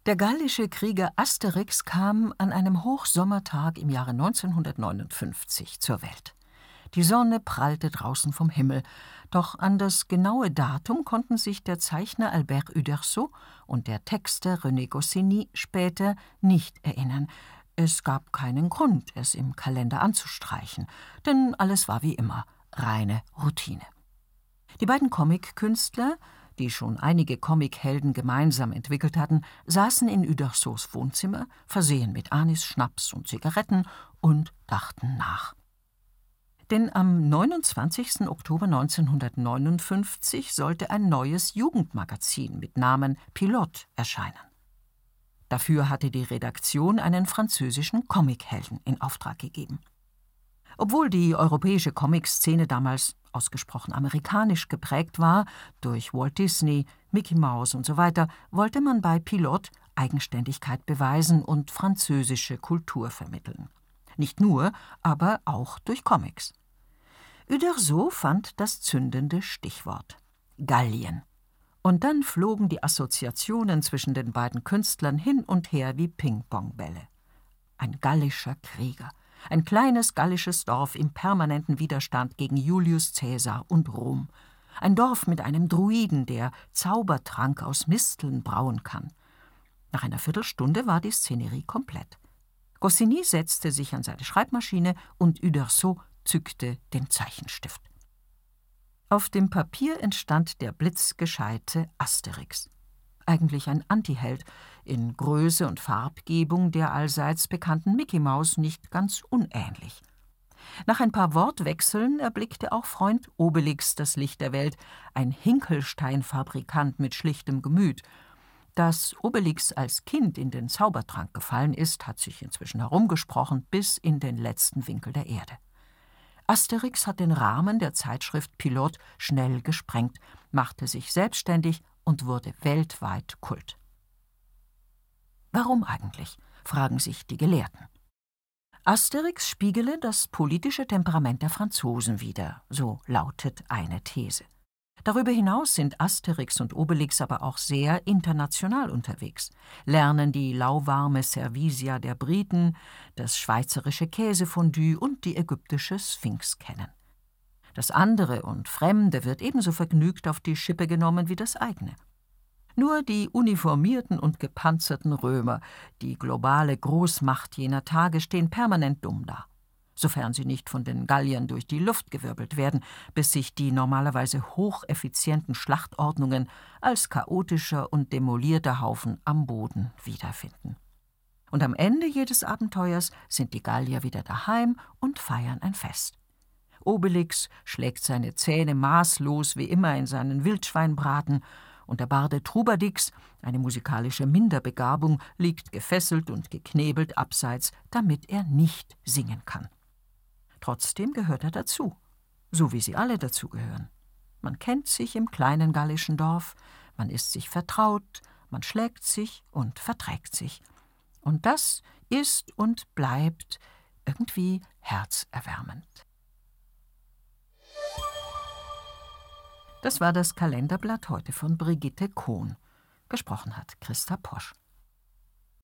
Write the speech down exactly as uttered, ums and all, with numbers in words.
Der gallische Krieger Asterix kam an einem Hochsommertag im Jahre neunzehnhundertneunundfünfzig zur Welt. Die Sonne prallte draußen vom Himmel, doch an das genaue Datum konnten sich der Zeichner Albert Uderzo und der Texter René Goscinny später nicht erinnern. Es gab keinen Grund, es im Kalender anzustreichen, denn alles war wie immer, reine Routine. Die beiden Comic-Künstler, die schon einige Comichelden gemeinsam entwickelt hatten, saßen in Uderzos Wohnzimmer, versehen mit Anis, Schnaps und Zigaretten, und dachten nach. Denn am neunundzwanzigsten Oktober neunzehnhundertneunundfünfzig sollte ein neues Jugendmagazin mit Namen Pilote erscheinen. Dafür hatte die Redaktion einen französischen Comichelden in Auftrag gegeben. Obwohl die europäische Comic-Szene damals ausgesprochen amerikanisch geprägt war, durch Walt Disney, Mickey Mouse und so weiter, wollte man bei Pilote Eigenständigkeit beweisen und französische Kultur vermitteln. Nicht nur, aber auch durch Comics. Uderzo fand das zündende Stichwort: Gallien. Und dann flogen die Assoziationen zwischen den beiden Künstlern hin und her wie Ping-Pong-Bälle. Ein gallischer Krieger, ein kleines gallisches Dorf im permanenten Widerstand gegen Julius Caesar und Rom. Ein Dorf mit einem Druiden, der Zaubertrank aus Misteln brauen kann. Nach einer Viertelstunde war die Szenerie komplett. Goscinny setzte sich an seine Schreibmaschine und Uderzo zückte den Zeichenstift. Auf dem Papier entstand der blitzgescheite Asterix. Eigentlich ein Antiheld, in Größe und Farbgebung der allseits bekannten Mickey Maus nicht ganz unähnlich. Nach ein paar Wortwechseln erblickte auch Freund Obelix das Licht der Welt, ein Hinkelsteinfabrikant mit schlichtem Gemüt. Dass Obelix als Kind in den Zaubertrank gefallen ist, hat sich inzwischen herumgesprochen bis in den letzten Winkel der Erde. Asterix hat den Rahmen der Zeitschrift Pilote schnell gesprengt, machte sich selbstständig und wurde weltweit Kult. Warum eigentlich, fragen sich die Gelehrten. Asterix spiegele das politische Temperament der Franzosen wider, so lautet eine These. Darüber hinaus sind Asterix und Obelix aber auch sehr international unterwegs, lernen die lauwarme Servisia der Briten, das schweizerische Käsefondue und die ägyptische Sphinx kennen. Das andere und Fremde wird ebenso vergnügt auf die Schippe genommen wie das eigene. Nur die uniformierten und gepanzerten Römer, die globale Großmacht jener Tage, stehen permanent dumm da, sofern sie nicht von den Galliern durch die Luft gewirbelt werden, bis sich die normalerweise hocheffizienten Schlachtordnungen als chaotischer und demolierter Haufen am Boden wiederfinden. Und am Ende jedes Abenteuers sind die Gallier wieder daheim und feiern ein Fest. Obelix schlägt seine Zähne maßlos wie immer in seinen Wildschweinbraten, und der Barde Trubadix, eine musikalische Minderbegabung, liegt gefesselt und geknebelt abseits, damit er nicht singen kann. Trotzdem gehört er dazu, so wie sie alle dazugehören. Man kennt sich im kleinen gallischen Dorf, man ist sich vertraut, man schlägt sich und verträgt sich. Und das ist und bleibt irgendwie herzerwärmend. Das war das Kalenderblatt heute von Brigitte Kohn. Gesprochen hat Christa Posch.